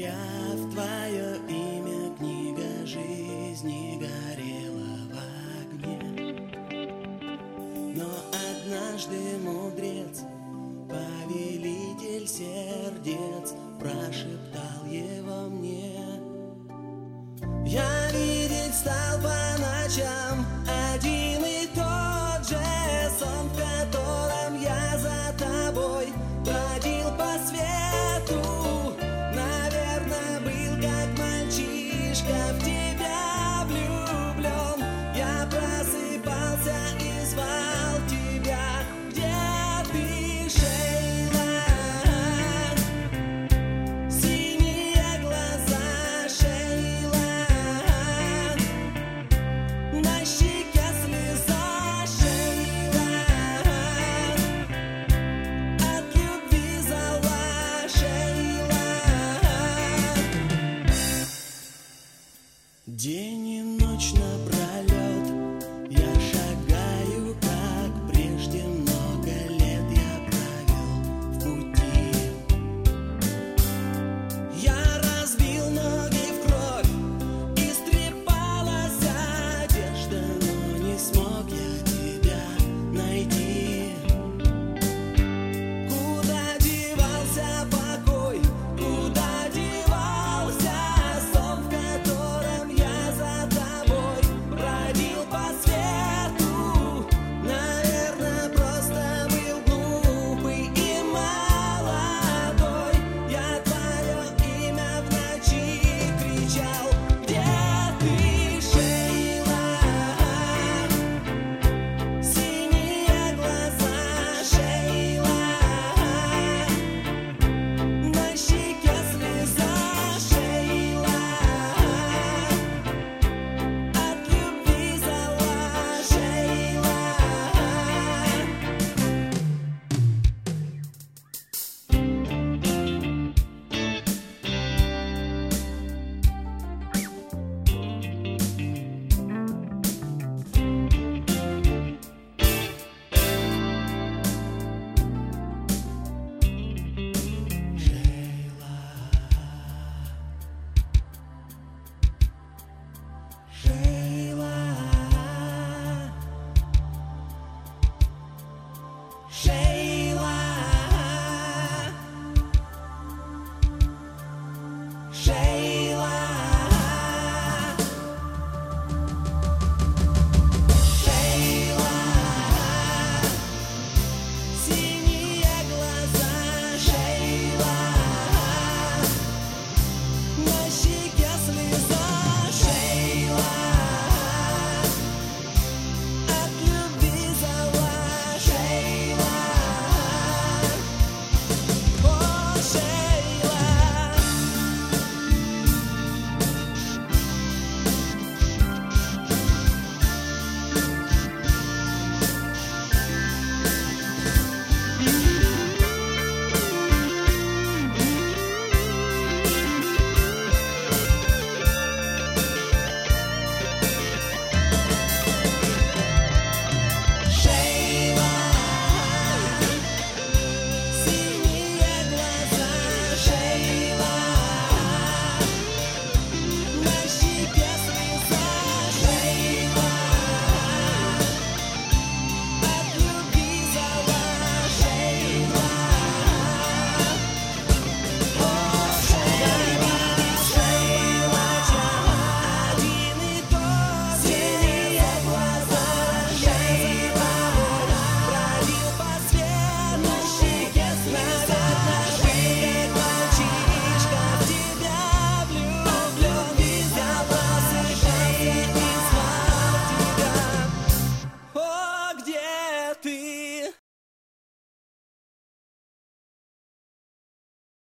Моя в твое имя книга жизни горела в огне. Но однажды мудрец, повелитель сердец, прошептал его мне. Я видеть стал по ночам один и тот же сон, в котором я за тобой бродил по свету. Наверное, был как мальчишка в тебя влюблен. Я просыпался и звал тебя. Где ты, Шейла? Синие глаза, Шейла. На щеке слеза, Шейла. От любви зала, Шейла. День и ночь напролет